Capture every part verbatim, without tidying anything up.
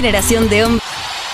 generación de hombres.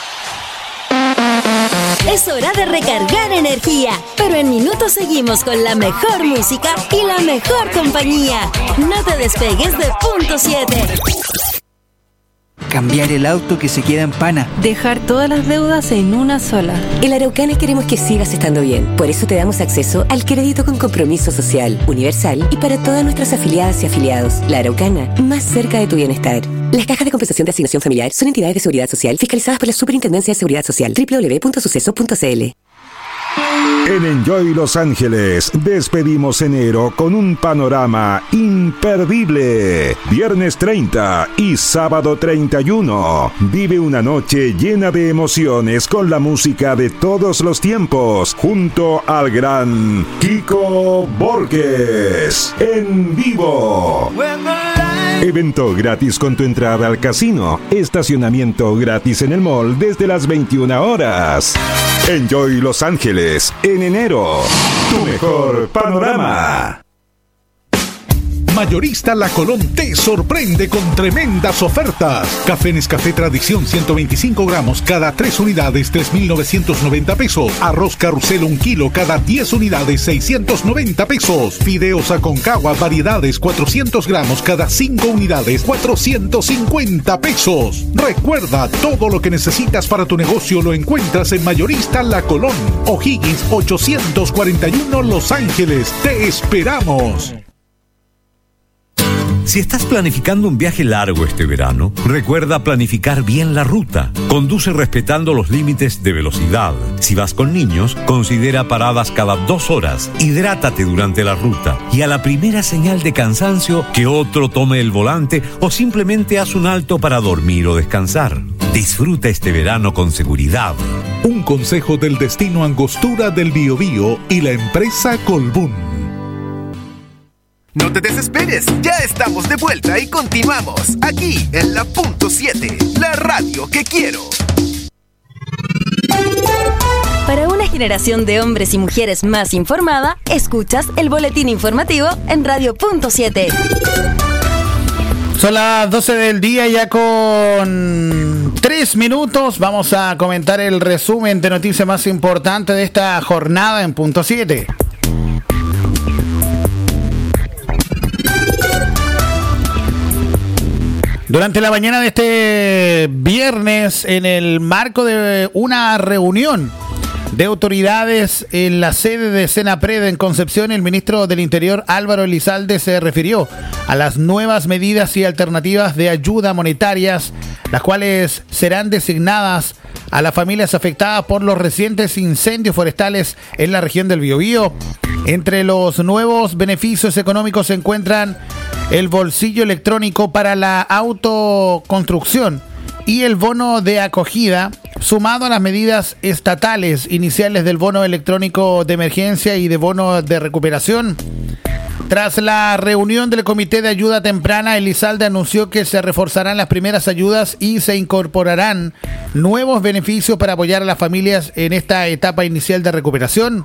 Es hora de recargar energía, pero en minutos seguimos con la mejor música y la mejor compañía. No te despegues de punto siete. Cambiar el auto que se queda en pana. Dejar todas las deudas en una sola. En la Araucana queremos que sigas estando bien. Por eso te damos acceso al crédito con compromiso social, universal y para todas nuestras afiliadas y afiliados. La Araucana, más cerca de tu bienestar. Las cajas de compensación de asignación familiar son entidades de seguridad social fiscalizadas por la Superintendencia de Seguridad Social. doble u doble u doble u punto suceso punto c l. En Enjoy Los Ángeles despedimos enero con un panorama imperdible. Viernes treinta y sábado treinta y uno. Vive una noche llena de emociones con la música de todos los tiempos, junto al gran Kiko Borges en vivo. Evento gratis con tu entrada al casino. Estacionamiento gratis en el mall desde las veintiuna horas. Enjoy Los Ángeles en enero. Tu mejor panorama. Mayorista La Colón te sorprende con tremendas ofertas. Café Nescafé Tradición ciento veinticinco gramos cada tres unidades, tres mil novecientos noventa pesos. Arroz Carrusel un kilo cada diez unidades, seiscientos noventa pesos. Fideos Aconcagua variedades cuatrocientos gramos cada cinco unidades, cuatrocientos cincuenta pesos. Recuerda, todo lo que necesitas para tu negocio lo encuentras en Mayorista La Colón. O'Higgins ochocientos cuarenta y uno Los Ángeles. Te esperamos. Si estás planificando un viaje largo este verano, recuerda planificar bien la ruta. Conduce respetando los límites de velocidad. Si vas con niños, considera paradas cada dos horas. Hidrátate durante la ruta. Y a la primera señal de cansancio, que otro tome el volante o simplemente haz un alto para dormir o descansar. Disfruta este verano con seguridad. Un consejo del Destino Angostura del Biobío y la empresa Colbún. No te desesperes, ya estamos de vuelta y continuamos aquí en la punto siete, la radio que quiero. Para una generación de hombres y mujeres más informada, escuchas el boletín informativo en Radio Punto siete. Son las doce del día ya con tres minutos. Vamos a comentar el resumen de noticias más importantes de esta jornada en Punto siete. Durante la mañana de este viernes, en el marco de una reunión de autoridades en la sede de Senapred en Concepción, el ministro del Interior Álvaro Elizalde se refirió a las nuevas medidas y alternativas de ayuda monetarias, las cuales serán designadas a las familias afectadas por los recientes incendios forestales en la región del Biobío. Entre los nuevos beneficios económicos se encuentran el bolsillo electrónico para la autoconstrucción y el bono de acogida, sumado a las medidas estatales iniciales del bono electrónico de emergencia y de bono de recuperación. Tras la reunión del Comité de Ayuda Temprana, Elizalde anunció que se reforzarán las primeras ayudas y se incorporarán nuevos beneficios para apoyar a las familias en esta etapa inicial de recuperación.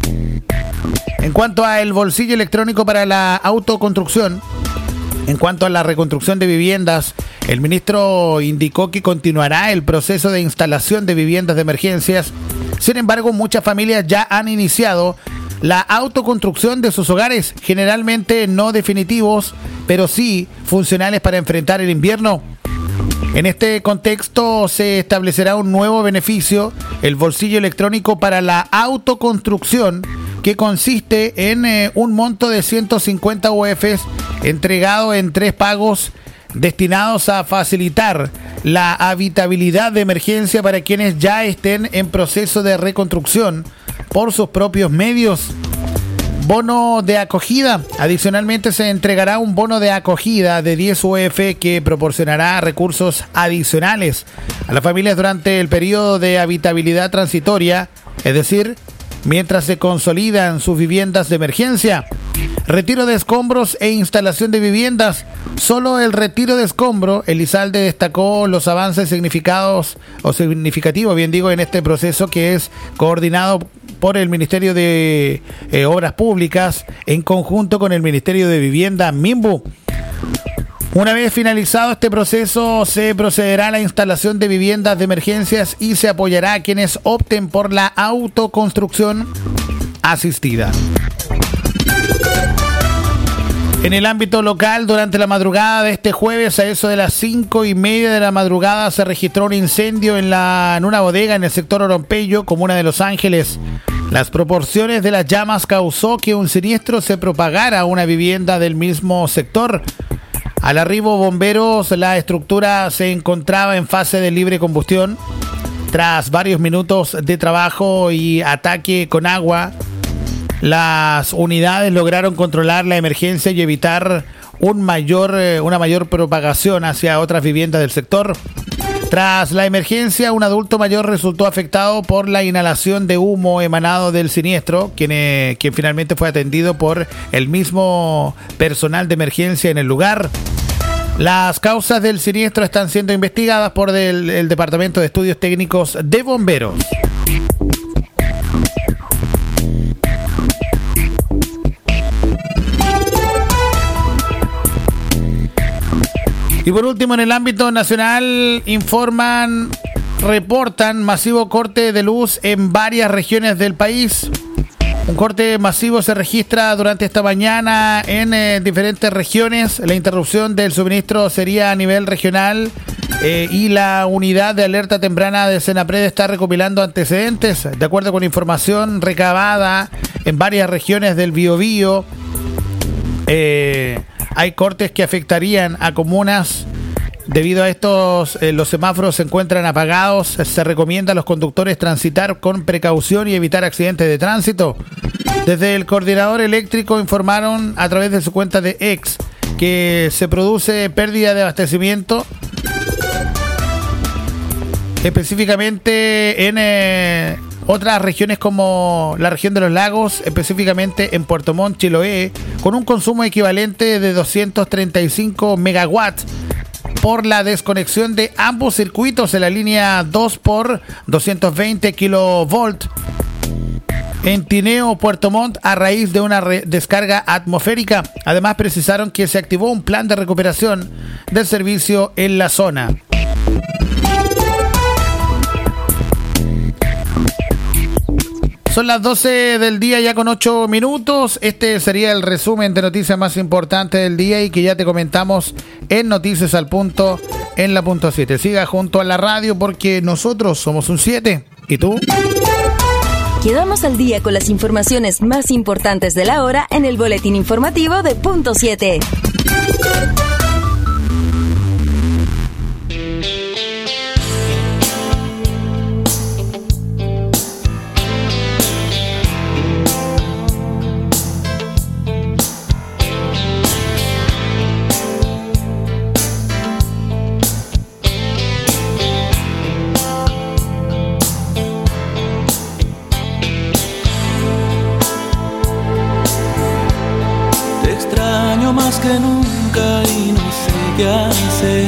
En cuanto al bolsillo electrónico para la autoconstrucción, en cuanto a la reconstrucción de viviendas, el ministro indicó que continuará el proceso de instalación de viviendas de emergencias. Sin embargo, muchas familias ya han iniciado la autoconstrucción de sus hogares, generalmente no definitivos, pero sí funcionales para enfrentar el invierno. En este contexto se establecerá un nuevo beneficio, el bolsillo electrónico para la autoconstrucción, que consiste en eh, un monto de ciento cincuenta U Fs entregado en tres pagos destinados a facilitar la habitabilidad de emergencia para quienes ya estén en proceso de reconstrucción por sus propios medios. Bono de acogida. Adicionalmente se entregará un bono de acogida de diez U F que proporcionará recursos adicionales a las familias durante el periodo de habitabilidad transitoria, es decir, mientras se consolidan sus viviendas de emergencia. Retiro de escombros e instalación de viviendas. Solo el retiro de escombro, Elizalde destacó los avances significados o significativos, bien digo, en este proceso que es coordinado por el Ministerio de eh, Obras Públicas en conjunto con el Ministerio de Vivienda, MIMBU. Una vez finalizado este proceso, se procederá a la instalación de viviendas de emergencias y se apoyará a quienes opten por la autoconstrucción asistida. En el ámbito local, durante la madrugada de este jueves, a eso de las cinco y media de la madrugada, se registró un incendio en, la, en una bodega en el sector Orompeyo, comuna de Los Ángeles. Las proporciones de las llamas causó que un siniestro se propagara a una vivienda del mismo sector. Al arribo bomberos, la estructura se encontraba en fase de libre combustión. Tras varios minutos de trabajo y ataque con agua, las unidades lograron controlar la emergencia y evitar un mayor, una mayor propagación hacia otras viviendas del sector. Tras la emergencia, un adulto mayor resultó afectado por la inhalación de humo emanado del siniestro, quien, eh, quien finalmente fue atendido por el mismo personal de emergencia en el lugar. Las causas del siniestro están siendo investigadas por el, el Departamento de Estudios Técnicos de Bomberos. Y por último, en el ámbito nacional, informan, reportan masivo corte de luz en varias regiones del país. Un corte masivo se registra durante esta mañana en eh, diferentes regiones. La interrupción del suministro sería a nivel regional eh, y la unidad de alerta temprana de Senapred está recopilando antecedentes. De acuerdo con información recabada en varias regiones del Biobío, eh, hay cortes que afectarían a comunas. Debido a estos, eh, los semáforos se encuentran apagados. Se recomienda a los conductores transitar con precaución y evitar accidentes de tránsito. Desde el coordinador eléctrico informaron a través de su cuenta de X que se produce pérdida de abastecimiento, específicamente en eh, otras regiones como la región de los lagos, específicamente en Puerto Montt, Chiloé, con un consumo equivalente de doscientos treinta y cinco megawatts por la desconexión de ambos circuitos en la línea dos por doscientos veinte kilovolts en Tineo, Puerto Montt, a raíz de una re- descarga atmosférica. Además, precisaron que se activó un plan de recuperación del servicio en la zona. Son las doce del día ya con ocho minutos. Este sería el resumen de noticias más importantes del día y que ya te comentamos en Noticias al Punto en la punto siete. Siga junto a la radio porque nosotros somos un siete. ¿Y tú? Quedamos al día con las informaciones más importantes de la hora en el boletín informativo de Punto siete. Más que nunca y no sé qué hacer.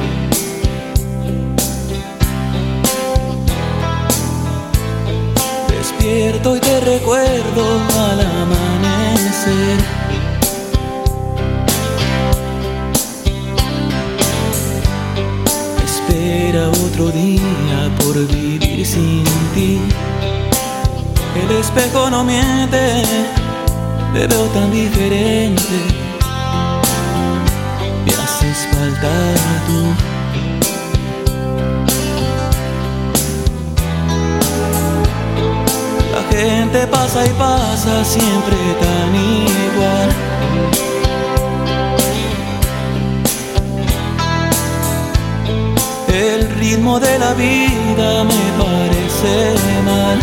Despierto y te recuerdo al amanecer. Espera otro día por vivir sin ti. El espejo no miente, te veo tan diferente. Me haces falta tú. La gente pasa y pasa siempre tan igual. El ritmo de la vida me parece mal.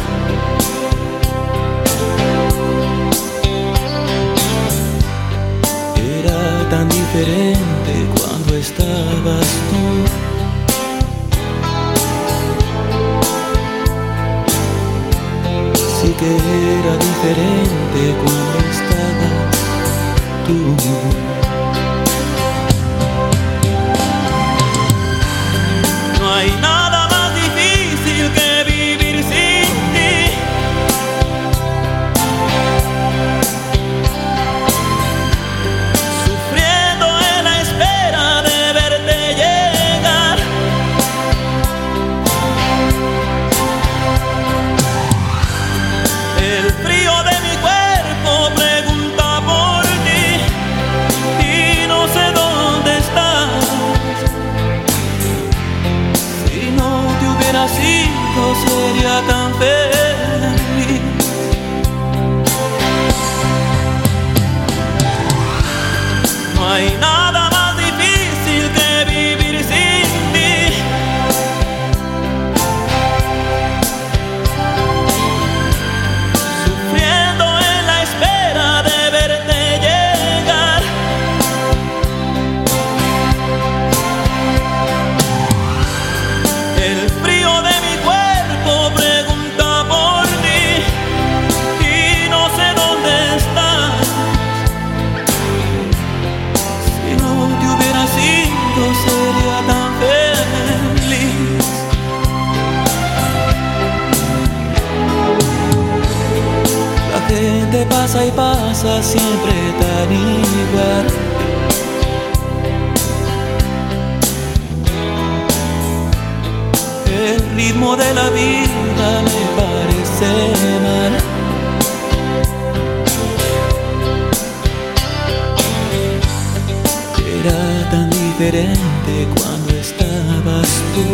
Era tan diferente cuando estabas tú. Sí que era diferente cuando estabas tú. No hay nada más difícil que vivir sin ti. Sufriendo en la espera hubiera sido sería tan feliz. No hay nada más difícil que vivir sin ti. Sufriendo en la espera de verte llegar. El frío de mi cuerpo pregunta por ti y no sé dónde estás. Si no te hubiera sido sería tan feliz. La gente pasa y pasa siempre tan igual. El ritmo de la vida me parece mal. Era tan diferente cuando estabas tú.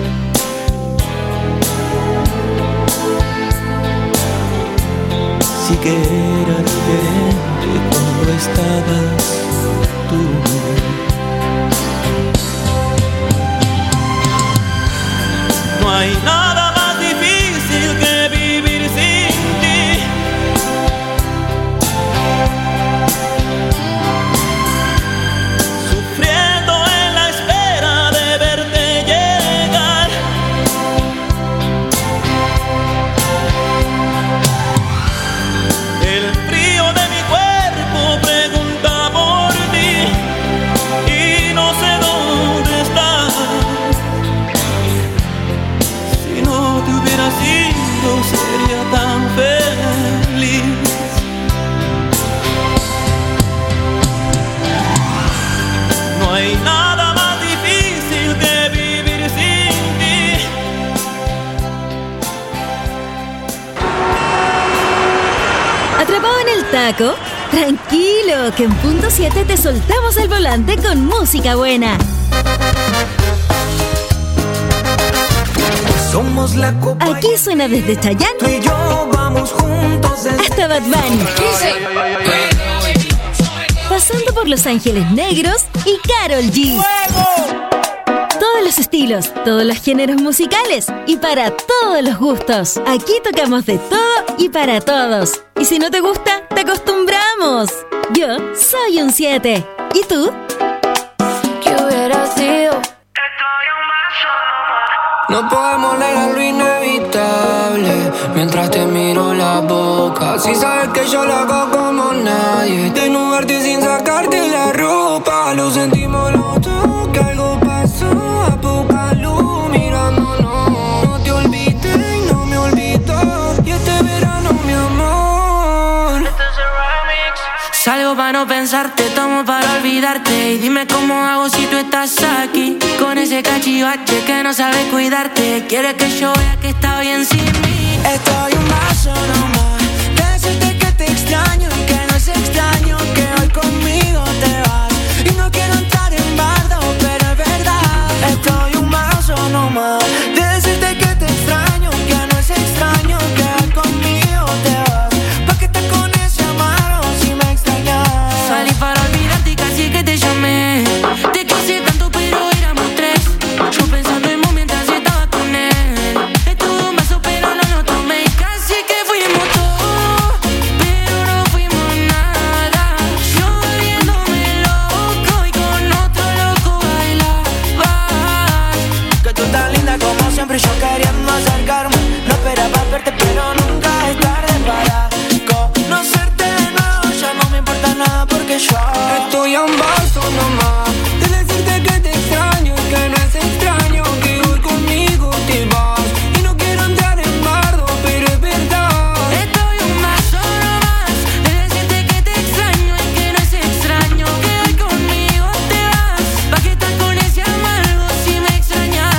Sí que era diferente cuando estabas tú. No hay nada más difícil que vivir sin ti. Sufriendo en la espera de verte llegar. El frío de mi cuerpo pregunta por ti y no sé dónde estás. Si no te hubiera sido sería tan feliz. No hay nada más difícil que vivir sin ti. ¿Atrapado en el taco? Tranquilo, que en punto siete te soltamos el volante con música buena. Somos la copa. Aquí suena desde Chayanne Tú y yo vamos juntos desde hasta Bad Bunny, pasando por Los Ángeles Negros y Karol G. Todos los estilos, todos los géneros musicales y para todos los gustos. Aquí tocamos de todo y para todos. Y si no te gusta, te acostumbramos. Yo soy un siete. ¿Y tú? ¿Qué hubiera sido? No podemos negar lo inevitable mientras te miro la boca. Si sabes que yo lo hago como nadie, desnudarte sin sacarte la ropa. Lo sentimos los dos, que algo pasó. A poca luz mirándonos. No te olvides y no me olvido. Y este verano, mi amor, Salgo para no pensarte, tomo para olvidarte. Y dime cómo hago si tú estás aquí, con ese cachivache que no sabe cuidarte. Quiere que yo vea que está bien sin mí. estoy un vaso nomás. Decirte que te extraño y que no es extraño que hoy conmigo te vas. Y no quiero entrar en bardo, pero es verdad. Estoy un vaso nomás. Decirte que te extraño, que no es extraño que hoy conmigo te vas. ¿Pa' qué estás con ese amargo si me extrañas? Salí para olvidarte y casi que te llamé. Te quise tanto pero éramos tres. Yo pensando en vos mientras estaba con él. Estuve un vaso pero no lo tomé. Casi que fuimos todo, pero no fuimos nada. Yo volviéndome loco y con otro loco bailabas. Que tú tan linda como siempre y yo queriendo acercarme. No esperaba verte pero nunca es tarde para conocerte de nuevo. Ya no me importa nada porque yo estoy a un vaso nomás de decirte que te extraño, que no es extraño que hoy conmigo te vas. Y no quiero entrar en bardo, pero es verdad. Estoy un vaso nomás de decirte que te extraño y que no es extraño que hoy conmigo te vas. ¿Pa' qué estás con ese amargo si me extrañas?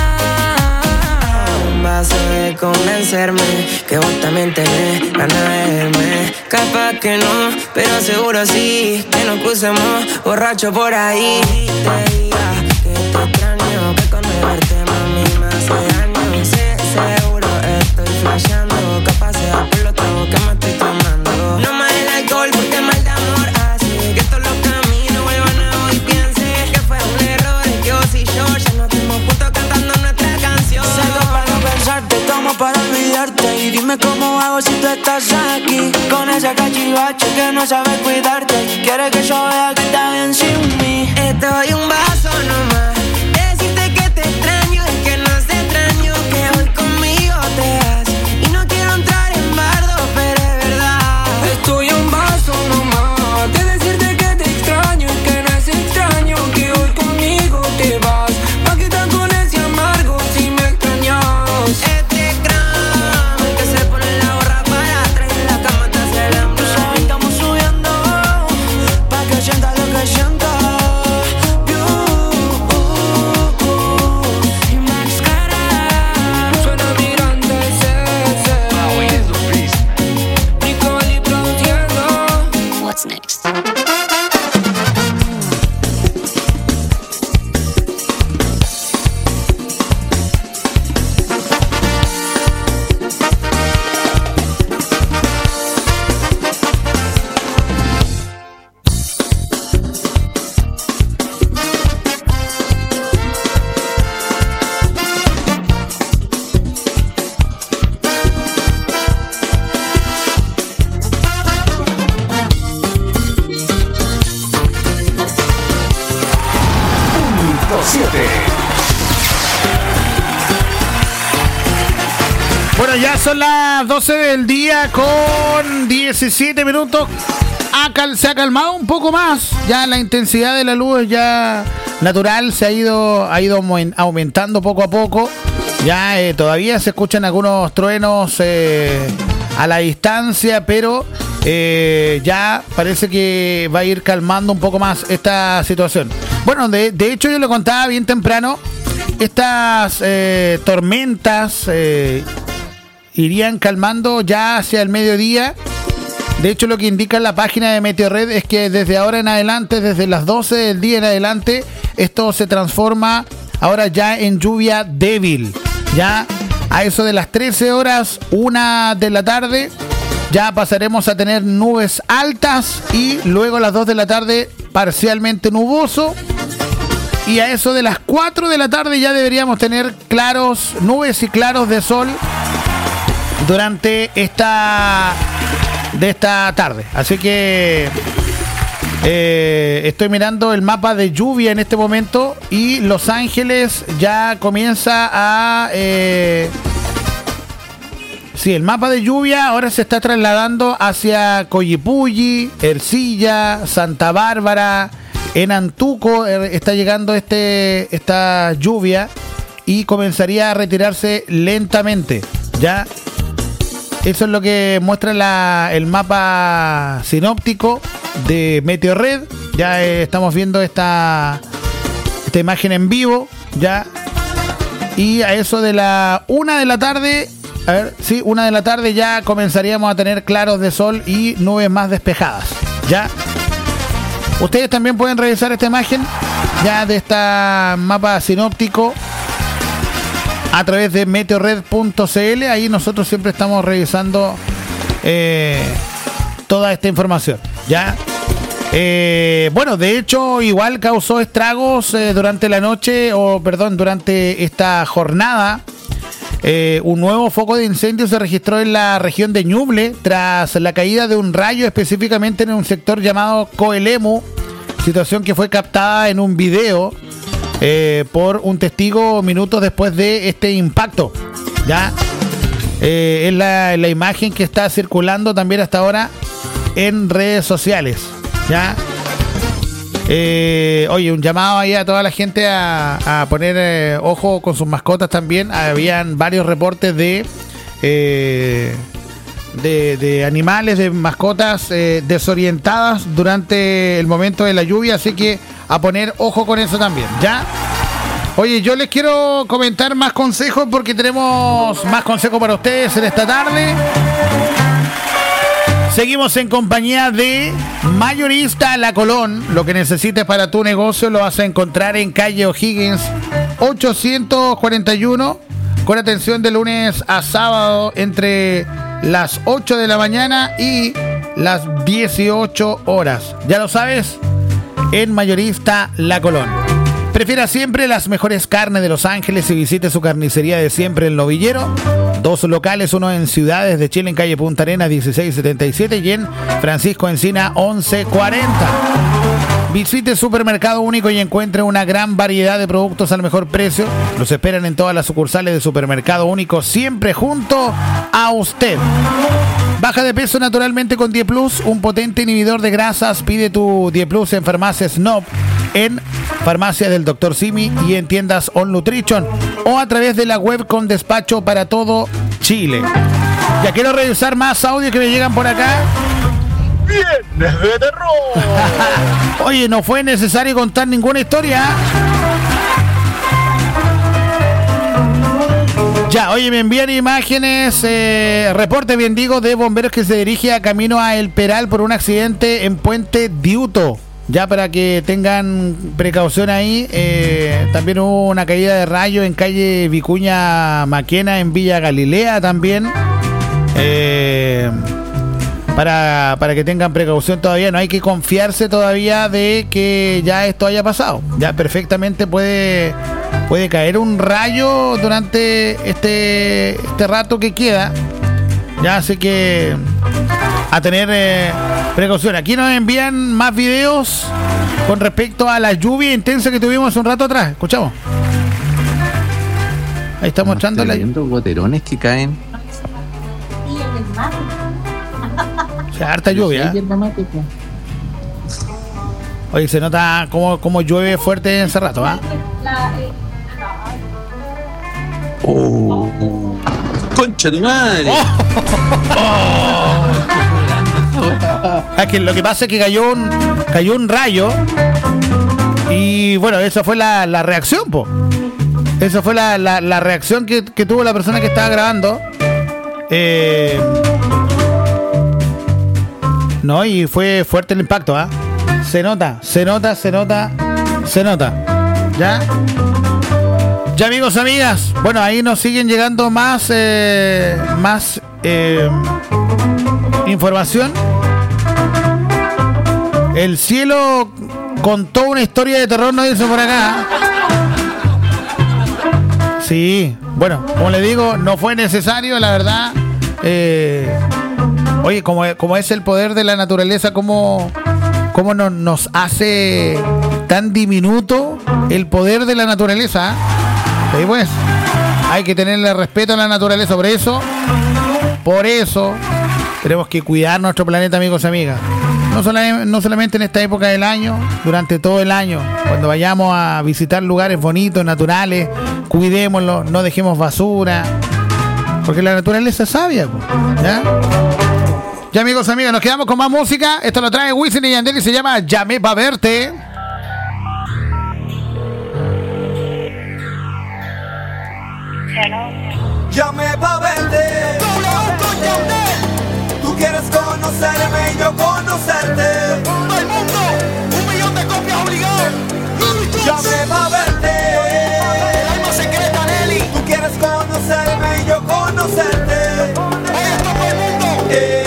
Un vaso de convencerme que vos también tenés ganas de verme. Capaz que no, pero seguro sí, que nos crucemos borracho por ahí. Te diga que te extraño, que con verte mami me hace daño. Sé estás aquí con ese cachivache que no sabe cuidarte. Quiere que yo vea que está bien sin mí. Estoy un vaso nomás. Decirte que te extraño y que no se extraño que hoy conmigo te vas. Y no quiero entrar en bardo, pero es verdad. Estoy un vaso nomás de decirte que te extraño y que no es extraño que hoy conmigo te vas. Pa' que tan con ese amargo si me extrañas. Este cráneo el que se pone la gorra para atrás y en la cama te hace el hambre. Hoy estamos subiendo pa' que sientas lo que sientas. Next. Bueno, ya son las doce del día con diecisiete minutos. Ha cal- se ha calmado un poco más. Ya la intensidad de la luz ya natural se ha ido, ha ido aumentando poco a poco. Ya eh, todavía se escuchan algunos truenos eh, a la distancia, pero eh, ya parece que va a ir calmando un poco más esta situación. Bueno, de, de hecho yo lo contaba bien temprano. Estas eh, tormentas eh, irían calmando ya hacia el mediodía. De hecho, lo que indica la página de Meteorred es que desde ahora en adelante, desde las doce del día en adelante, esto se transforma ahora ya en lluvia débil. Ya a eso de las trece horas, una de la tarde, ya pasaremos a tener nubes altas y luego a las dos de la tarde parcialmente nuboso. Y a eso de las cuatro de la tarde ya deberíamos tener claros, nubes y claros de sol durante esta de esta tarde. Así que eh, estoy mirando el mapa de lluvia en este momento y Los Ángeles ya comienza a eh, sí, el mapa de lluvia ahora se está trasladando hacia Coyipulli, Ercilla, Santa Bárbara, en Antuco eh, está llegando este esta lluvia y comenzaría a retirarse lentamente. Ya eso es lo que muestra la, el mapa sinóptico de Meteorred. Ya eh, estamos viendo esta, esta imagen en vivo. Ya. Y a eso de la una de la tarde. A ver, sí, una de la tarde ya comenzaríamos a tener claros de sol y nubes más despejadas. Ya. Ustedes también pueden revisar esta imagen ya de este mapa sinóptico a través de meteorred punto c l. Ahí nosotros siempre estamos revisando eh, toda esta información. Ya. Eh, bueno, de hecho, igual causó estragos eh, durante la noche, o perdón, durante esta jornada. Eh, un nuevo foco de incendio se registró en la región de Ñuble tras la caída de un rayo, específicamente en un sector llamado Coelemu, situación que fue captada en un video Eh, por un testigo minutos después de este impacto. Ya eh, es la, la imagen que está circulando también hasta ahora en redes sociales. Ya eh, oye, un llamado ahí a toda la gente a, a poner eh, ojo con sus mascotas también. Habían varios reportes de eh, de, de animales, de mascotas eh, desorientadas durante el momento de la lluvia, así que a poner ojo con eso también, ¿ya? Oye, yo les quiero comentar más consejos porque tenemos más consejos para ustedes en esta tarde. Seguimos en compañía de Mayorista La Colón. Lo que necesites para tu negocio lo vas a encontrar en calle O'Higgins ochocientos cuarenta y uno, con atención de lunes a sábado entre las ocho de la mañana y las dieciocho horas. Ya lo sabes, en Mayorista La Colón. Prefiera siempre las mejores carnes de Los Ángeles y visite su carnicería de siempre, El Novillero. Dos locales, uno en Ciudades de Chile, en calle Punta Arenas dieciséis setenta y siete y en Francisco Encina once cuarenta. Visite Supermercado Único y encuentre una gran variedad de productos al mejor precio. Los esperan en todas las sucursales de Supermercado Único, siempre junto a usted. Baja de peso naturalmente con diez plus, un potente inhibidor de grasas. Pide tu diez plus en Farmacia Snob, en Farmacia del doctor Simi y en tiendas All Nutrition o a través de la web con despacho para todo Chile. Ya quiero revisar más audios que me llegan por acá. Viernes de terror. Oye, no fue necesario contar ninguna historia. Ya, oye, me envían imágenes, eh, reporte bien digo, de bomberos que se dirige a camino a El Peral por un accidente en Puente Diuto. Ya para que tengan precaución ahí. Eh, también hubo una caída de rayo en calle Vicuña Maquena, en Villa Galilea también. Eh... Para, para que tengan precaución todavía, no hay que confiarse todavía de que ya esto haya pasado. Ya perfectamente puede, puede caer un rayo durante este, este rato que queda. Ya, así que a tener eh, precaución. Aquí nos envían más videos con respecto a la lluvia intensa que tuvimos un rato atrás. Escuchamos. Ahí está mostrando la lluvia. Goterones que caen. O sea, harta lluvia. Oye, se nota cómo, cómo llueve fuerte en ese rato, ¿ah? Oh, concha de madre. Oh. Oh. Es que lo que pasa es que cayó un, cayó un rayo y bueno, esa fue la, la reacción, po. Esa fue la, la, la reacción que, que tuvo la persona que estaba grabando. Eh... No, y fue fuerte el impacto, ¿ah? ¿eh? Se nota, se nota, se nota, se nota. ¿Ya? Ya, amigos, amigas. Bueno, ahí nos siguen llegando más, eh, más eh, información. El cielo contó una historia de terror, nos dice por acá. Sí, bueno, como le digo, no fue necesario, la verdad. Eh... Oye, como, como es el poder de la naturaleza, cómo, cómo no, nos hace tan diminuto el poder de la naturaleza. ¿Sí, pues? Hay que tenerle respeto a la naturaleza. Por eso, por eso, tenemos que cuidar nuestro planeta, amigos y amigas. No, sola, no solamente en esta época del año, durante todo el año. Cuando vayamos a visitar lugares bonitos, naturales, cuidémoslo, no dejemos basura. Porque la naturaleza es sabia, ¿ya? Ya, amigos, amigas, nos quedamos con más música. Esto lo trae Wisin y Yandel y se llama Llamé pa' verte. Llamé pa' verte. Tú quieres conocerme y yo conocerte. Todo el mundo, un millón de copias obligadas. Llamé pa' verte. El alma secreta, Nelly. Tú quieres conocerme y yo conocerte. Oye, todo el mundo. Eh.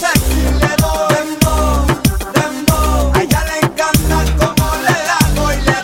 Bailando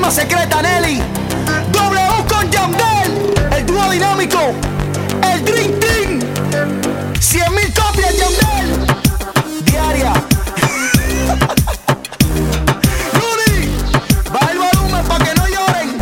alma secreta Nelly, W con Yandel, el dúo dinámico, el Dream Team, cien mil copias Yandel, diaria. Rudy, baja el volumen pa' que no lloren.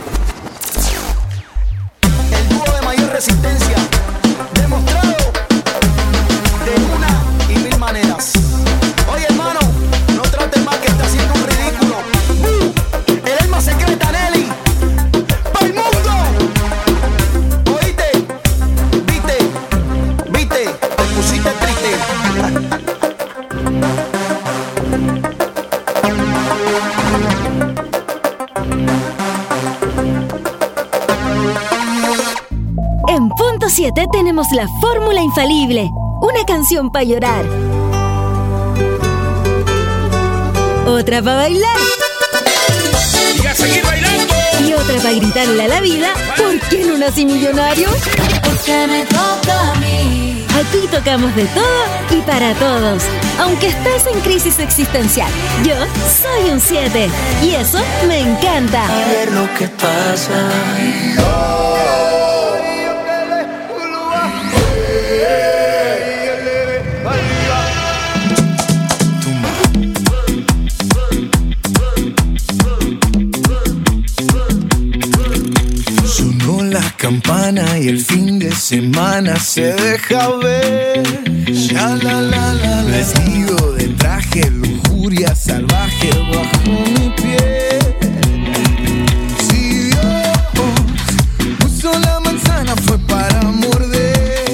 El dúo de mayor resistencia, demostrado de una y mil maneras. Oye hermano, no trates más que está haciendo un ridículo. Uh, el alma secreta Nelly, pa'l mundo. Oíste, viste, viste, te pusiste triste. En punto siete tenemos la fórmula infalible. Una canción para llorar. Otra para bailar. Y a seguir bailando. Y otra para gritarle a la vida: ¿por qué no nací millonario? Porque me toca a mí. Aquí tocamos de todo y para todos. Aunque estés en crisis existencial, yo soy un siete. Y eso me encanta. A ver lo que pasa. Campana y el fin de semana se deja ver. Ya la la la, vestido de traje, lujuria salvaje bajo mi piel. Si Dios puso la manzana fue para morder.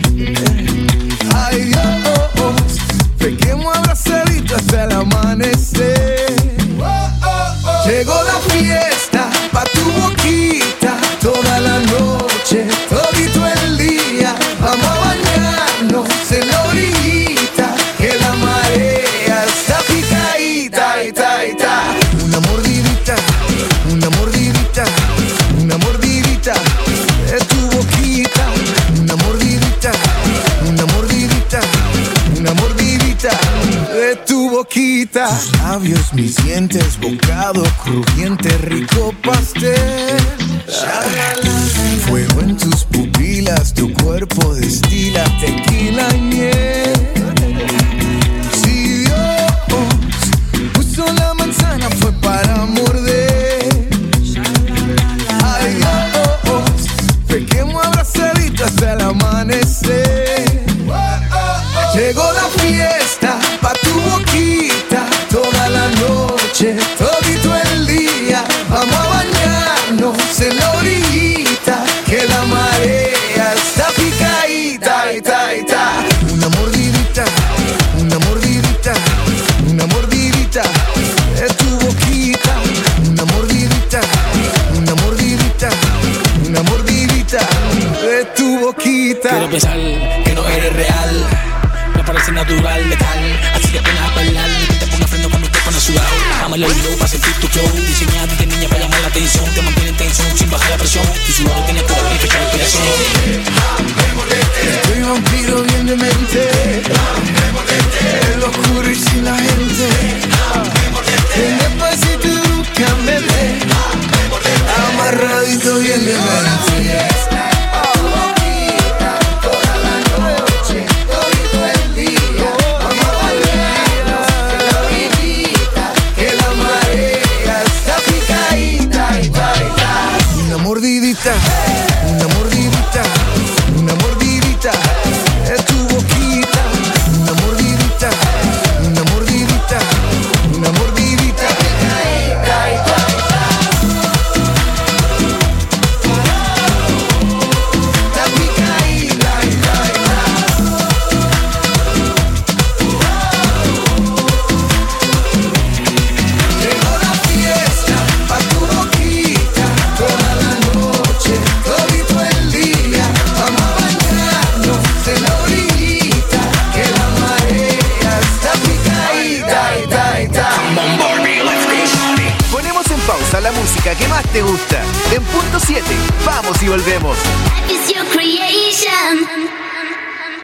Ay Dios, pequemos abrazaditos hasta el amanecer. Llegó la fiesta pa' tu boquita. Toda la noche, todito el día, vamos a bañarnos en la orillita, que la marea está picadita, ita, ita. Una mordidita, una mordidita, una mordidita de tu boquita. Una mordidita, una mordidita, una mordidita de tu boquita. Tus labios, mis dientes, bocado crujiente, rico pastel. Fuego en tus pupilas, tu cuerpo destila tequila y miel. Si Dios puso la manzana fue para morder. Ay Dios, pequemos abrazaditos hasta el amanecer. Llegó la fiesta pa' tu boquita. Toda la noche, todito el día, vamos a bañarnos en la orillita, que la marea está picadita, ita, ita. Una mordidita, una mordidita, una mordidita de tu boquita. Una mordidita, una mordidita, una mordidita de tu boquita. Quiero pensar que no eres real, me parece natural, letal. Así que pones a bailar, que te ponga freno cuando te pones sudado. Ama el oído para sentir tu flow, diseñado de niña para llamar la atención. Te mantiene en tensión sin bajar la presión. Tu sudor tiene poder y fecha respiración. Soy vampiro bien demente, el oscuro y sin la gente. En despacito y bruscamente, amarradito bien demente. Una mordidita, una mordidita es tu boquita. Una mordidita, una mordidita, una mordidita. La picadita, llegó la fiesta pa' tu boquita. Toda la noche, todito el día, vamos a bañarnos en la orillita, que la marea está picadita, ita, ita. Ponemos en pausa la música que más te gusta. En punto siete, vamos y volvemos. It's your creation.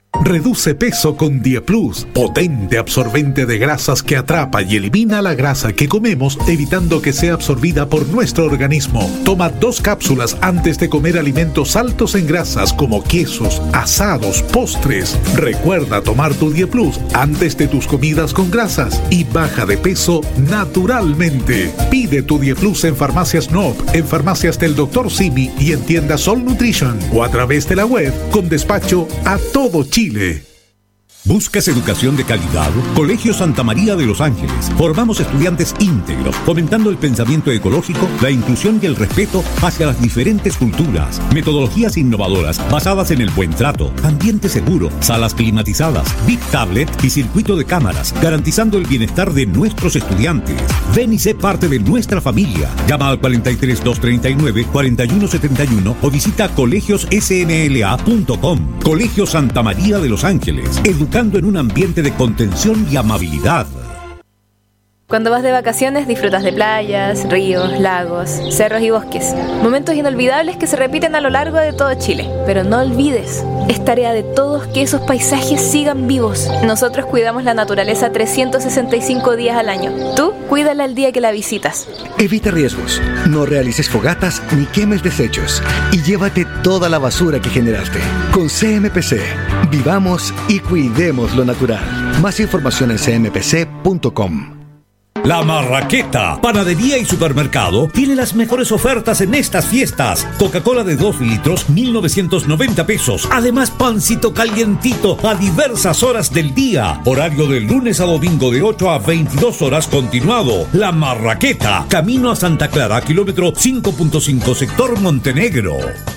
Reduce peso con Dieplus, potente absorbente de grasas que atrapa y elimina la grasa que comemos, evitando que sea absorbida por nuestro organismo. Toma dos cápsulas antes de comer alimentos altos en grasas como quesos, asados, postres. Recuerda tomar tu Dieplus antes de tus comidas con grasas y baja de peso naturalmente. Pide tu Dieplus en Farmacias N O P, en Farmacias del doctor Simi y en tiendas Sol Nutrition o a través de la web con despacho a todo Chile. ¿Buscas educación de calidad? Colegio Santa María de Los Ángeles. Formamos estudiantes íntegros, fomentando el pensamiento ecológico, la inclusión y el respeto hacia las diferentes culturas. Metodologías innovadoras basadas en el buen trato, ambiente seguro, salas climatizadas, Big Tablet y circuito de cámaras, garantizando el bienestar de nuestros estudiantes. Ven y sé parte de nuestra familia. Llama al cuarenta y tres, doscientos treinta y nueve, cuarenta y uno setenta y uno o visita colegios s m l a punto com. Colegio Santa María de Los Ángeles. Educando en un ambiente de contención y amabilidad. Cuando vas de vacaciones disfrutas de playas, ríos, lagos, cerros y bosques. Momentos inolvidables que se repiten a lo largo de todo Chile. Pero no olvides, es tarea de todos que esos paisajes sigan vivos. Nosotros cuidamos la naturaleza trescientos sesenta y cinco días al año. Tú, cuídala el día que la visitas. Evita riesgos, no realices fogatas ni quemes desechos y llévate toda la basura que generaste. Con C M P C, vivamos y cuidemos lo natural. Más información en c m p c punto com. La Marraqueta, panadería y supermercado, tiene las mejores ofertas en estas fiestas. Coca-Cola de dos litros, mil novecientos noventa pesos. Además, pancito calientito a diversas horas del día. Horario de lunes a domingo de ocho a veintidós horas continuado. La Marraqueta, camino a Santa Clara, kilómetro cinco punto cinco, sector Montenegro.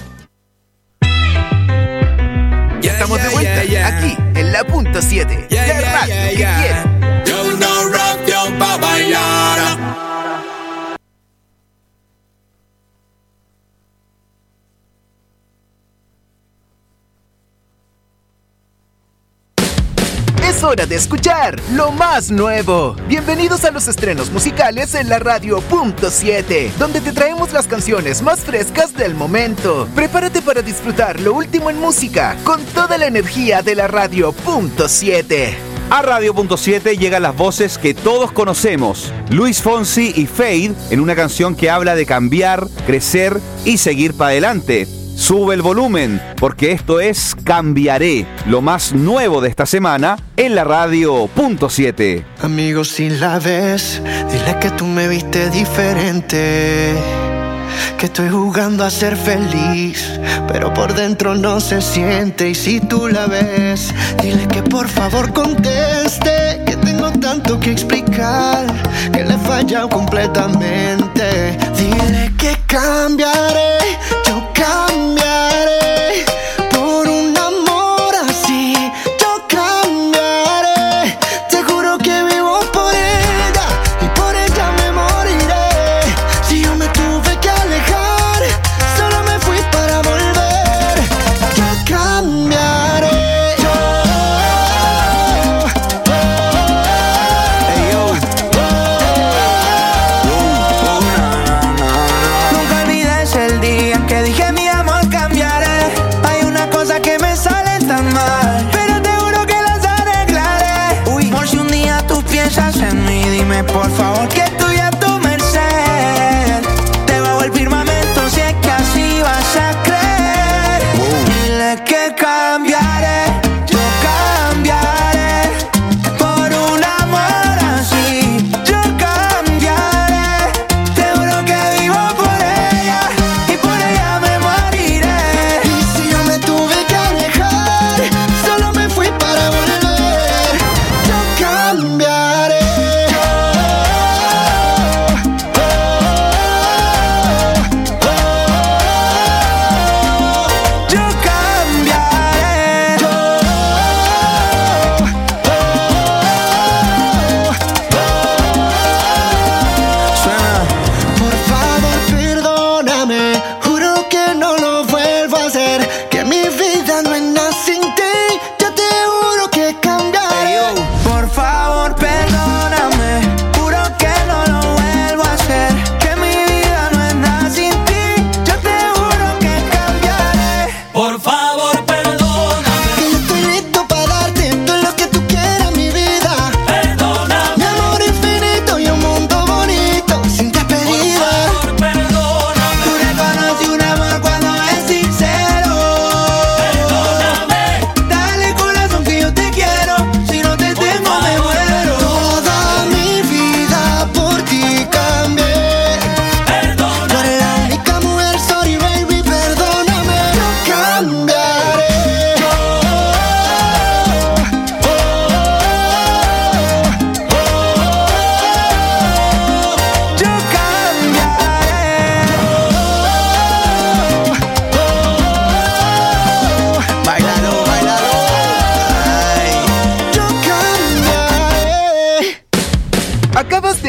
Ya estamos de vuelta, yeah, yeah. Aquí en la punto siete, yeah, la yeah, radio yeah, que yeah. quiere. Yo no rock yo pa' bailar. Es hora de escuchar lo más nuevo. Bienvenidos a los estrenos musicales en la radio punto siete, donde te traemos las canciones más frescas del momento. Prepárate para disfrutar lo último en música con toda la energía de la radio punto siete. A Radio punto siete llegan las voces que todos conocemos. Luis Fonsi y Fade en una canción que habla de cambiar, crecer y seguir para adelante. Sube el volumen, porque esto es Cambiaré, lo más nuevo de esta semana en la Radio punto siete. Amigo, si la ves, dile que tú me viste diferente, que estoy jugando a ser feliz, pero por dentro no se siente. Y si tú la ves, dile que por favor conteste, que tengo tanto que explicar, que le he fallado completamente. Dile que cambiaré, yo cambiaré por un amor así. Yo cambiaré, te juro que vivo por ella y por ella me moriré. Si yo me tuve que alejar, solo me fui para volver. Yo cambiaré. Yo, oh, oh, hey, yo. Oh, oh, oh,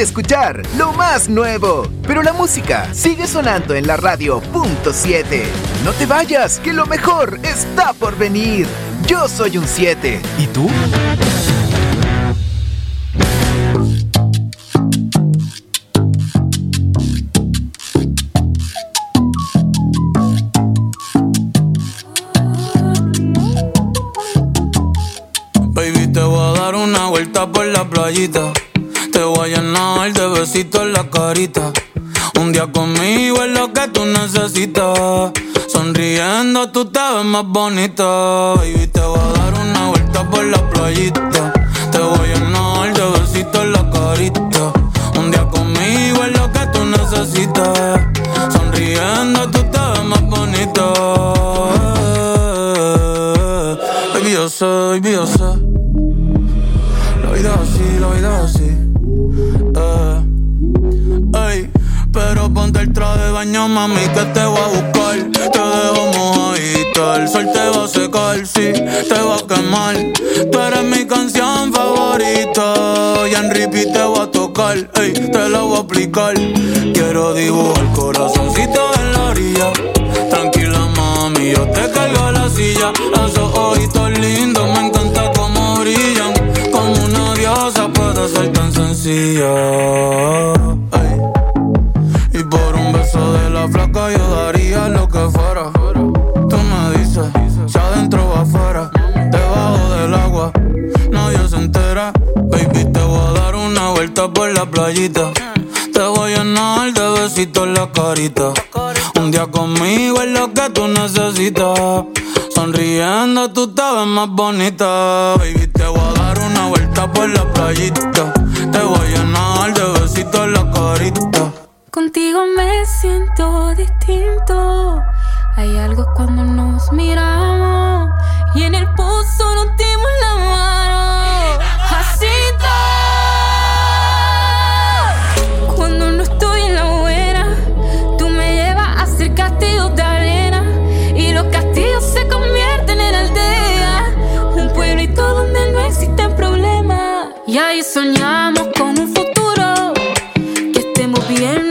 de escuchar lo más nuevo. Pero la música sigue sonando en la radio punto siete. No te vayas, que lo mejor está por venir. Yo soy un siete. ¿Y tú? Baby, te voy a dar una vuelta por la playita. Te voy a llenar de besitos en la carita. Un día conmigo es lo que tú necesitas. Sonriendo tú te ves más bonita. Baby, te voy a dar una vuelta por la playita. Te voy a llenar de besitos en la carita. Un día conmigo es lo que tú necesitas. Sonriendo tú te ves más bonita. Baby, yo sé, baby, yo sé. La vida es así, la vida es así. Eh. Ey, pero ponte el traje de baño, mami, que te voy a buscar. Te dejo mojadita, el sol te va a secar, sí, te va a quemar. Tú eres mi canción favorita y en repeat te voy a tocar, ey, te la voy a aplicar. Quiero dibujar corazoncito en la orilla. Tranquila, mami, yo te cargo la silla. Esos ojitos lindos, me encanta cómo brillan. Como una diosa puede ser tan sencilla. Ey. Y por un beso de la flaca yo daría lo que fuera. Tú me dices, si adentro o afuera, debajo del agua, nadie se entera. Baby, te voy a dar una vuelta por la playita. Te voy a llenar de besitos en la carita. Un día conmigo es lo que tú necesitas. Sonriendo tú te ves más bonita. Baby, te voy a dar una vuelta por la playita. Te voy a llenar de besitos en la carita. Contigo me siento distinto. Hay algo cuando nos miramos y en el pozo nos dimos la mano. Así todo. Cuando no estoy en la buena, tú me llevas a hacer castillos de arena y los castillos se convierten en aldeas. Un pueblito donde no existen problemas. Y ahí soñamos con un futuro que estemos bien.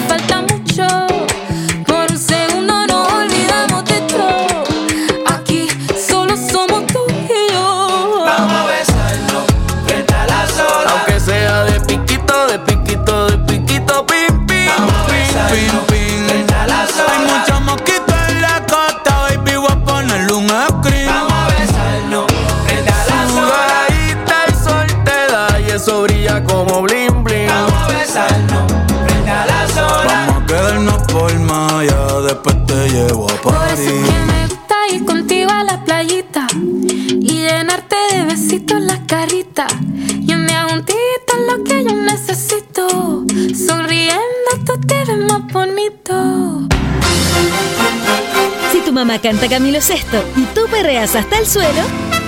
Como bling bling. Vamos a besarnos frente a la zona. Vamos a quedarnos por Maya, después te llevo a París. Por eso es que me gusta ir contigo a la playita y llenarte de besitos las caritas. Y un día juntito es lo que yo necesito. Sonriendo tú te ves más bonito. Si tu mamá canta Camilo Sesto y tú perreas hasta el suelo,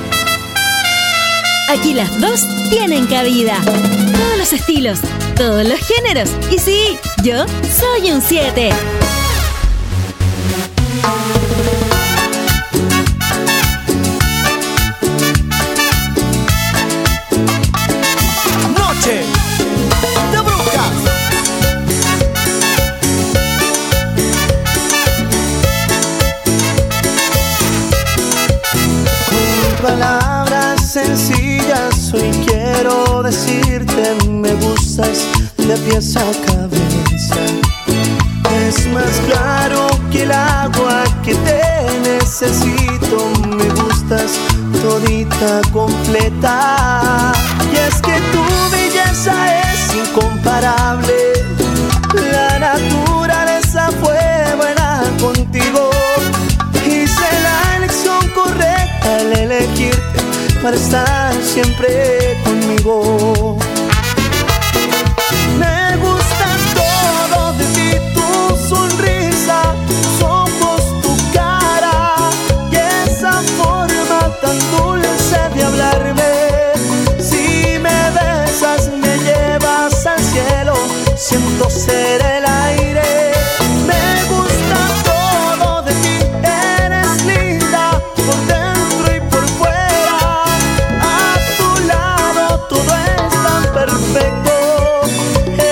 aquí las dos tienen cabida. Todos los estilos, todos los géneros. Y sí, yo soy un siete. Noche de brujas. Con palabras sencillas hoy quiero decirte me gustas de pies a cabeza. Es más claro que el agua que te necesito. Me gustas todita completa. Y es que tu belleza es incomparable. La naturaleza fue buena contigo. Hice la elección correcta al elegirte para estar siempre conmigo. Me gusta todo de ti, tu sonrisa, tus ojos, tu cara y esa forma tan dulce de hablarme. Si me besas me llevas al cielo, siento ser el aire. Me gusta todo de ti, eres linda por dentro y por fuera. A tu lado todo es tan perfecto.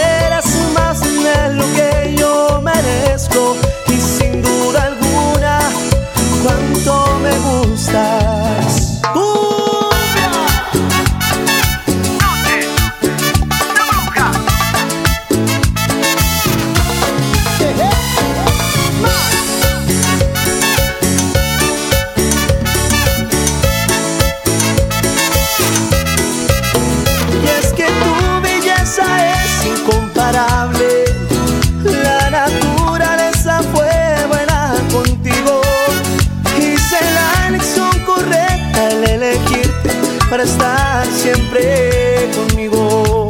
para estar siempre conmigo.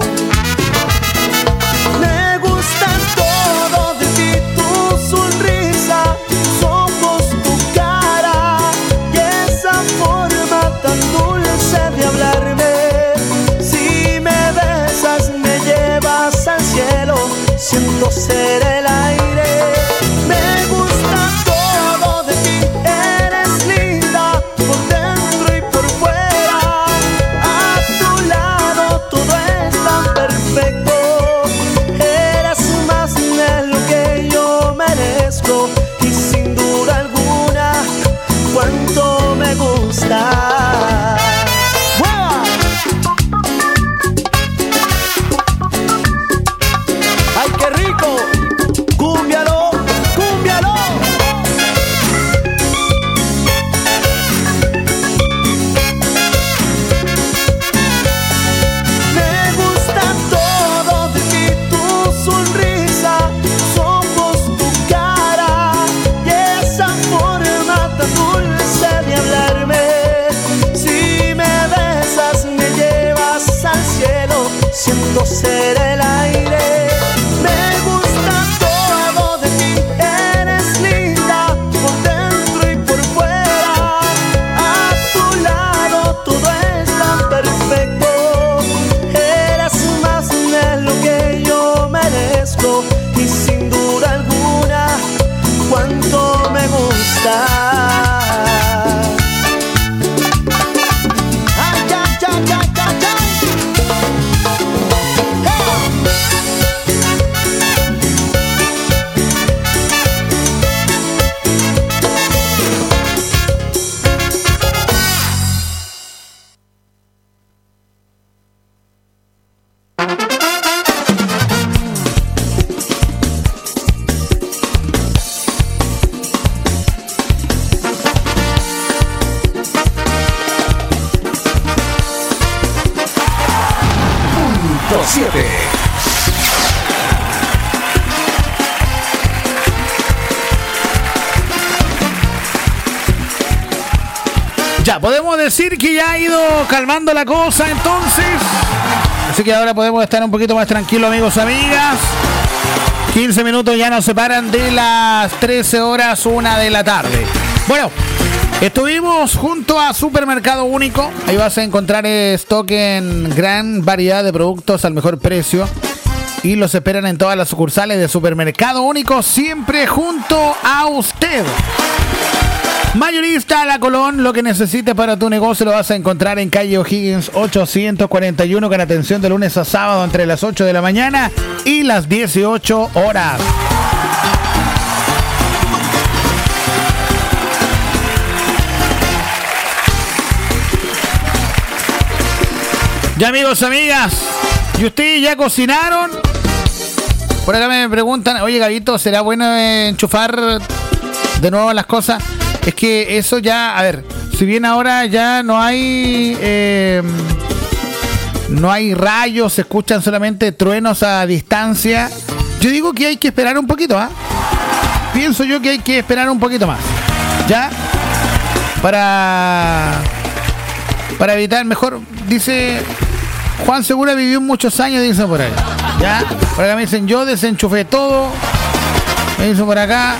Me gusta todo de ti, tu sonrisa, tus ojos, tu cara y esa forma tan dulce de hablarme. Si me besas me llevas al cielo, siento ser el aire. Me gusta todo de ti, eres linda por dentro y por fuera. A tu lado todo es tan perfecto. Eres más de lo que yo merezco y sin duda alguna cuánto me gusta. ¡Ay, qué rico! ¡Cúmbialo! ¡Cúmbialo! Me gusta todo de ti, tu sonrisa, tus ojos, tu cara y esa forma tan dulce de hablarme. Si me besas me llevas al cielo, siento ser el aire. Me gusta todo de ti, eres linda por dentro y por fuera. A tu lado todo es tan perfecto. Eres más de lo que yo merezco y sin duda alguna cuánto me gusta. Ay, ay, ay, ay, ay, ay. siete. Ya, podemos decir que ya ha ido calmando la cosa entonces. Así que ahora podemos estar un poquito más tranquilos, amigos, amigas. quince minutos ya nos separan de las trece horas, una de la tarde. Bueno, estuvimos junto a Supermercado Único. Ahí vas a encontrar stock en gran variedad de productos al mejor precio. Y los esperan en todas las sucursales de Supermercado Único, siempre junto a usted. Mayorista La Colón, lo que necesites para tu negocio lo vas a encontrar en calle O'Higgins ochocientos cuarenta y uno con atención de lunes a sábado entre las ocho de la mañana y las dieciocho horas. Ya, amigos, amigas, ¿y ustedes ya cocinaron? Por acá me preguntan, oye, Gabito, ¿será bueno enchufar de nuevo las cosas? Es que eso ya, a ver, si bien ahora ya no hay eh, no hay rayos, se escuchan solamente truenos a distancia, yo digo que hay que esperar un poquito, ¿ah? ¿eh? Pienso yo que hay que esperar un poquito más, ¿ya? Para para evitar mejor, dice Juan Segura vivió muchos años, dice por ahí, ¿ya? Por acá me dicen, yo desenchufé todo, me dicen por acá.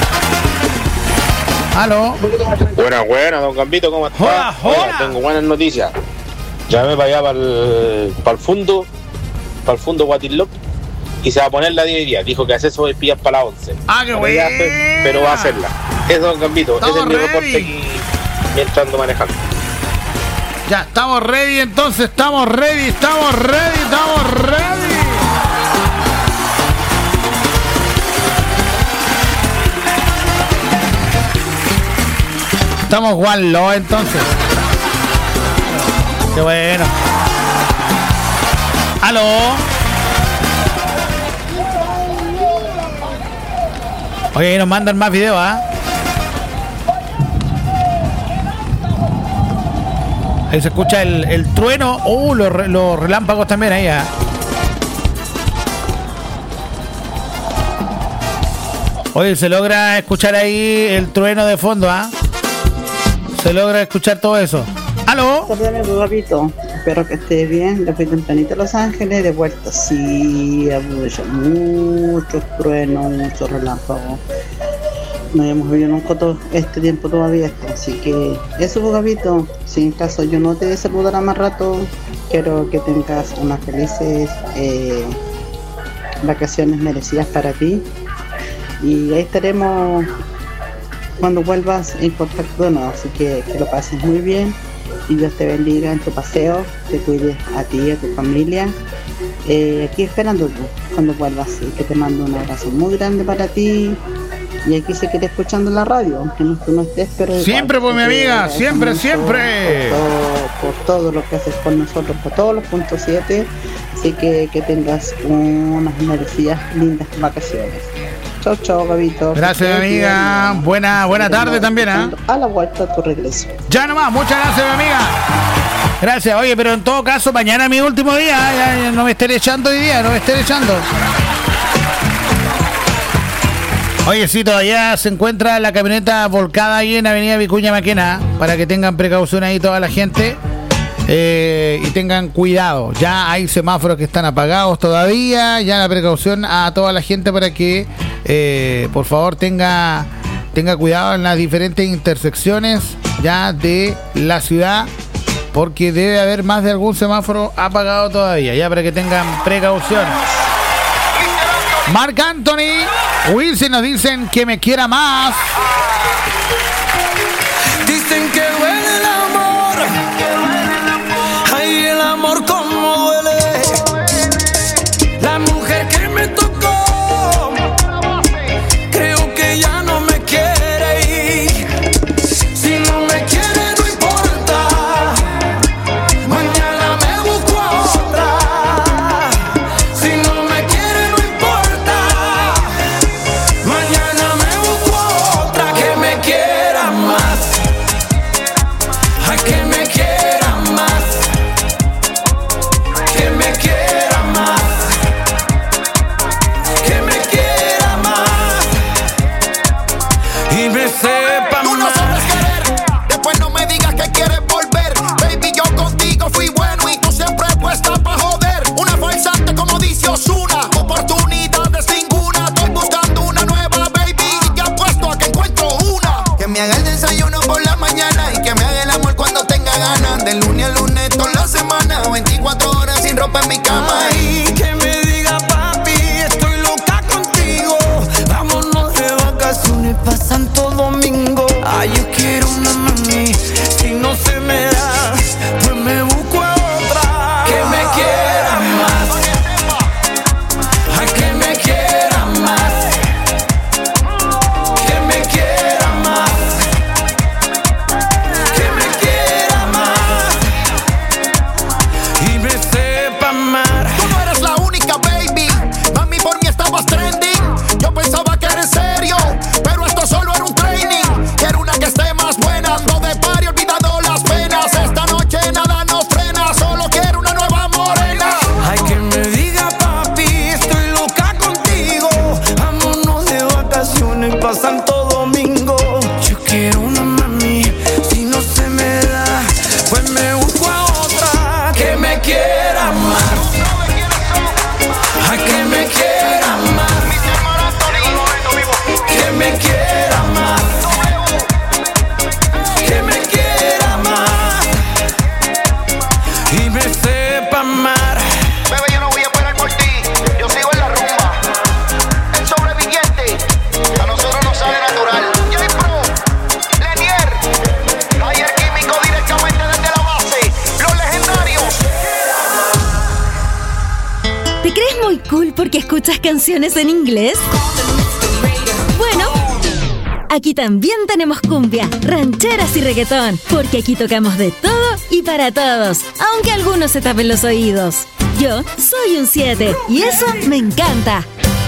Aló. Buenas, buenas, don Gambito, ¿cómo estás? Hola, hola. Oiga, tengo buenas noticias. Llamé para allá, para el, para el fondo, para el fondo Guatilop, y se va a poner la diez días. Dijo que hace eso y pillas para la once. Ah, qué bueno. Pero va a hacerla. Eso, don Gambito, ese es mi ready. reporte aquí mientras ando manejando. Ya, estamos ready entonces, estamos ready, estamos ready, estamos ready. Estamos one low entonces. Qué bueno. Aló. Oye, nos mandan más videos, ¿ah? ¿eh? Ahí se escucha el, el trueno. Uh, los, los relámpagos también ahí, ¿ah? ¿eh? Oye, se logra escuchar ahí el trueno de fondo, ¿ah? ¿eh? Se logra escuchar todo eso. ¿Aló? Saludame, papito. Espero que esté bien. Le fui tempranito a Los Ángeles, de vuelta. Sí, mucho, muchos truenos, muchos relámpagos. No habíamos vivido nunca todo este tiempo todavía. Así que eso, papito. Si en caso yo no te saludara más rato, quiero que tengas unas felices eh, vacaciones merecidas para ti. Y ahí estaremos cuando vuelvas en contacto de nuevo. Así que que lo pases muy bien. Y Dios te bendiga en tu paseo, te cuides a ti y a tu familia. Eh, aquí esperándote cuando vuelvas, y que te mando un abrazo muy grande para ti. Y aquí se queda escuchando la radio, aunque no, tú no estés, pero siempre, igual, pues mi amiga, siempre, siempre. Por todo, por todo lo que haces con nosotros, por todos los puntos siete. Así que que tengas unas merecidas, lindas vacaciones. Chao, chao, Gabito. Gracias, mi amiga. Buena, buena tarde también, ¿ah? ¿eh? A la vuelta a tu regreso. Ya nomás, muchas gracias, mi amiga. Gracias, oye, pero en todo caso, mañana es mi último día. Ya, ya, no me estén echando hoy día, no me estén echando. Oye, sí, todavía se encuentra la camioneta volcada ahí en Avenida Vicuña Maquena, para que tengan precaución ahí toda la gente. Eh, y tengan cuidado, ya hay semáforos que están apagados todavía, ya la precaución a toda la gente para que eh, por favor tenga tenga cuidado en las diferentes intersecciones ya de la ciudad, porque debe haber más de algún semáforo apagado todavía, ya para que tengan precaución. Marc Anthony, Wilson nos dicen que me quiera más. Dicen que huele el amor, ay, el amor como duele. La mujer que me tocó, creo que ya no me quiere ir. Si no me quiere no importa, mañana me busco a otra. Si no me quiere no importa, mañana me busco a otra que me quiera más. Ay, que me quiera más, que me quiera más, que me quiera más y me sepa Tú no más. sabes querer, después no me digas que quieres volver. Baby, yo contigo fui bueno y tú siempre puesta pa' joder. Una falsante como dice Ozuna, oportunidades ninguna. Estoy buscando una nueva, baby, y ya apuesto a que encuentro una. Que me haga el desayuno por la mañana y que me haga el amor cuando tenga ganas. De lunes a lunes toda la semana, veinticuatro horas sin ropa en mi cama. Ay, que me diga papi, estoy loca contigo. Vámonos de vacaciones pa' Santo Domingo. Ay, yo quiero una mami, si no se me da, pues me busco a otra. Que me quiera más, ay, que me quiera más, que me quiera más, que me quiera más y me sepa amar. Tú no eres la única, baby. Mami, por mí estabas trending. Yo pensaba que era en serio, pero esto solo era un training. Quiero una que esté más buena, ando de party olvidando las penas. Esta noche nada nos frena, solo quiero una nueva morena. Ay, que me diga papi, estoy loca contigo. Vámonos de vacaciones pa' Santo Domingo. Yo quiero una mami, si no se me da, pues me busco a otra. Que me quiera más, ay, que me quiera más, que me quiera más, que me quiera más y me sepa amar. Bebé, yo no voy a esperar por ti, yo sigo en la rumba. El sobreviviente, a nosotros nos sale natural. J-Pro, Lenier, Taller Químico directamente desde la base. Los legendarios. ¿Te crees muy cool porque escuchas canciones en inglés? Bueno, aquí también tenemos cumbia, rancheras y reggaetón, porque aquí tocamos de todo y para todos, aunque algunos se tapen los oídos. Yo soy un siete y eso me encanta.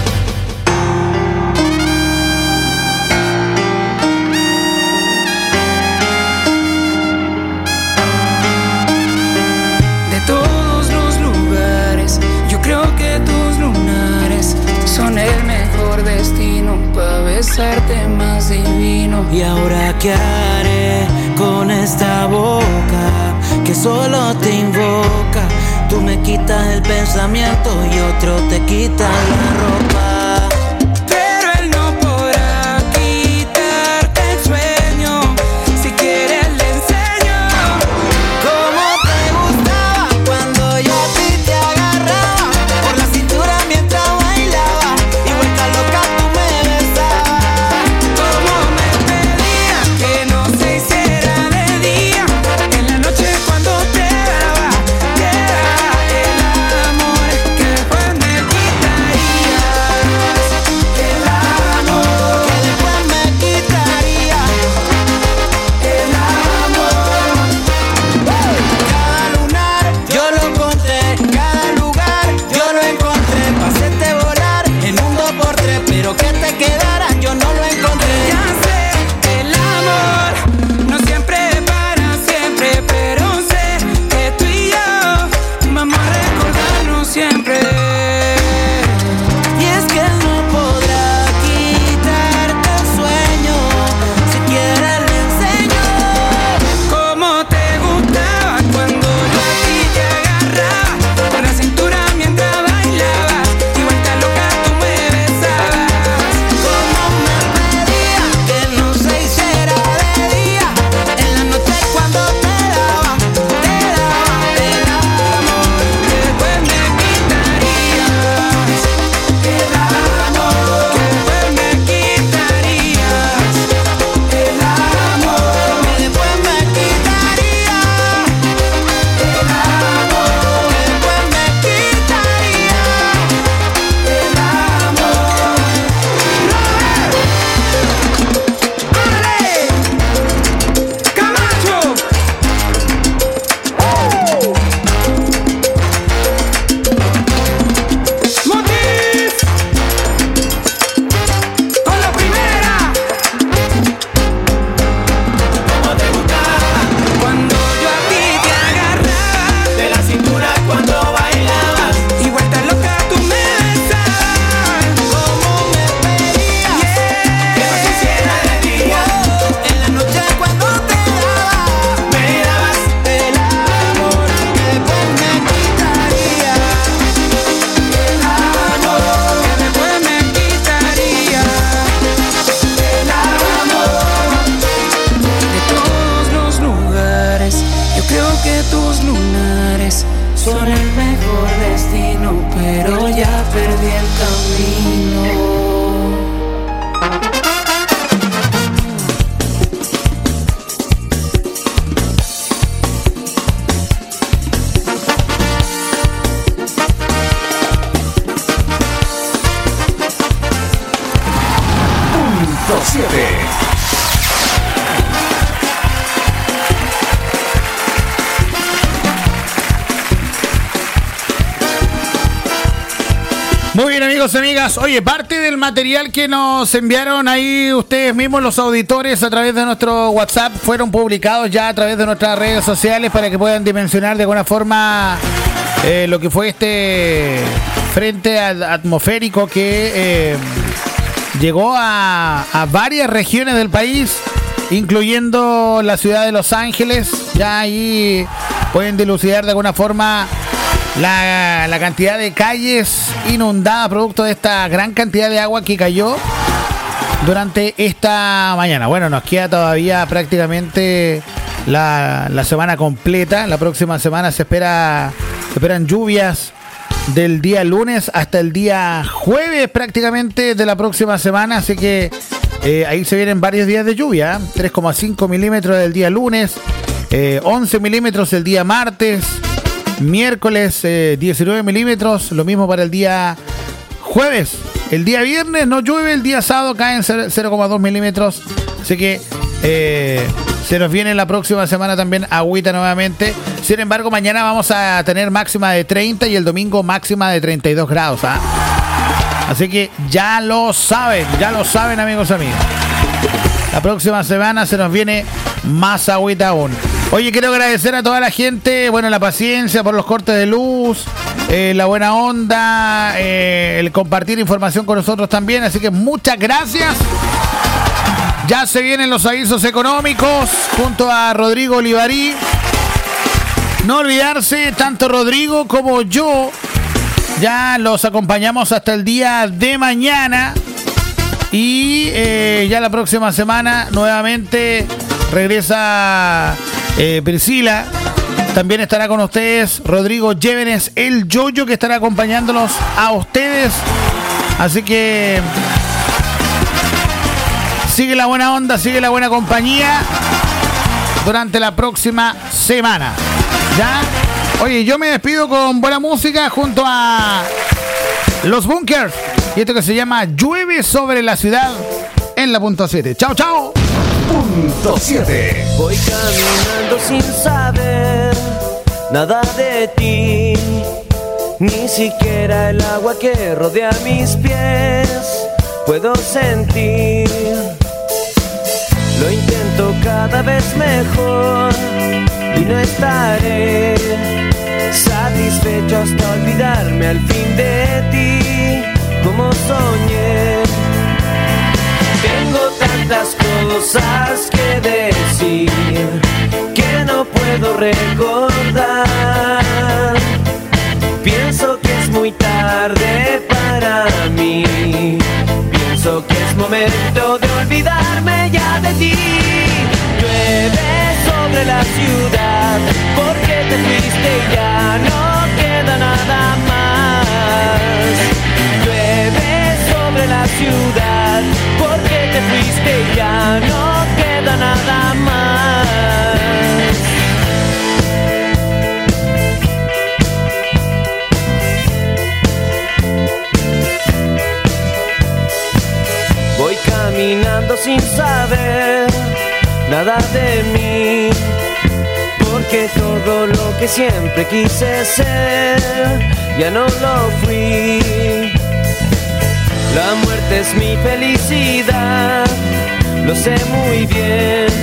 De todos los lugares, yo creo que tus lunares son el mejor destino para besarte más divino. ¿Y ahora qué haré con esta boca que solo te invoca. Tú me quitas el pensamiento y otro te quita la ropa. Pero él no podrá quitarte el sueño. Si quieres le enseño cómo te gustaba cuando yo a ti te agarraba por la cintura mientras bailaba y vuelta loca tú me besabas. Cómo me pedía que no se hiciera de día, en la noche cuando te daba, te daba el amor que después me quitarías. El amor que después me quitarías. El amor. Cada lunar yo lo conté, cada lugar yo lo encontré. Pa' hacerte volar en un dos por tres, pero que te quedara yo no lo encontré. Ya sé, el amor no siempre es para siempre, pero sé que tú y yo vamos a recordarnos siempre. Y es que él no podrá quitarte el sueño. Si quieres le enseño cómo te gustaba cuando yo a ti te agarraba por la cintura mientras bailabas y vuelta loca tú me besabas. Cómo me pedía que no se hiciera de día, en la noche cuando te daba, te daba el amor que después me quitarías. El amor que después me quitarías. El amor que después me quitarías. El amor que después me quitarías. El amor. ¡Ale! ¡Camacho! ¡Motif! ¡Con la primera! ¿Cómo te gustaba cuando yo a ti te agarraba de la cintura cuando bailabas y vuelta loca tú me besabas? ¿Cómo me pedías que no se hiciera de día, en la noche cuando te daba, me dabas el amor que después me quitaría? El amor que después me quitaría. El amor de todos los lugares, yo creo que tus lunares son el mejor destino, pero ya perdí el camino. Punto siete. Muy bien, amigos y amigas. Oye, parte del material que nos enviaron ahí ustedes mismos, los auditores, a través de nuestro WhatsApp, fueron publicados ya a través de nuestras redes sociales para que puedan dimensionar de alguna forma eh, lo que fue este frente ad- atmosférico que eh, llegó a, a varias regiones del país, incluyendo la ciudad de Los Ángeles. Ya ahí pueden dilucidar de alguna forma la, la cantidad de calles inundadas producto de esta gran cantidad de agua que cayó durante esta mañana. Bueno, nos queda todavía prácticamente la, la semana completa. La próxima semana se espera se esperan lluvias del día lunes hasta el día jueves prácticamente de la próxima semana, así que eh, ahí se vienen varios días de lluvia. tres coma cinco milímetros del día lunes, eh, once milímetros el día martes, miércoles eh, diecinueve milímetros, lo mismo para el día jueves. El día viernes no llueve, el día sábado caen cero coma dos milímetros, así que eh, se nos viene la próxima semana también agüita nuevamente. Sin embargo, mañana vamos a tener máxima de treinta y el domingo máxima de treinta y dos grados. ¿ah? Así que ya lo saben, ya lo saben, amigos y amigas. La próxima semana se nos viene más agüita aún. Oye, quiero agradecer a toda la gente, bueno, la paciencia por los cortes de luz, eh, la buena onda, eh, el compartir información con nosotros también. Así que muchas gracias. Ya se vienen los avisos económicos junto a Rodrigo Olivarí. No olvidarse, tanto Rodrigo como yo, ya los acompañamos hasta el día de mañana. Y eh, ya la próxima semana nuevamente regresa eh, Priscila. También estará con ustedes Rodrigo Llévenes, el Yoyo, que estará acompañándolos a ustedes. Así que sigue la buena onda, sigue la buena compañía durante la próxima semana. ¿Ya? Oye, yo me despido con buena música junto a Los Bunkers. Y esto que se llama Llueve sobre la ciudad en la punto siete. ¡Chao, chao! Punto siete. Voy caminando sin saber nada de ti, ni siquiera el agua que rodea mis pies puedo sentir. Lo intento cada vez mejor y no estaré satisfecho hasta olvidarme al fin de ti, como soñé. Tengo tantas cosas que decir que no puedo recordar. Pienso que es muy tarde para mí. Pienso que es momento de olvidarme ya de ti. Llueve sobre la ciudad porque te fuiste y ya no queda nada más. Llueve sobre la ciudad porque te fuiste y ya no queda nada más. Voy caminando sin saber nada de mí, porque todo lo que siempre quise ser ya no lo fui. La muerte es mi felicidad, lo sé muy bien.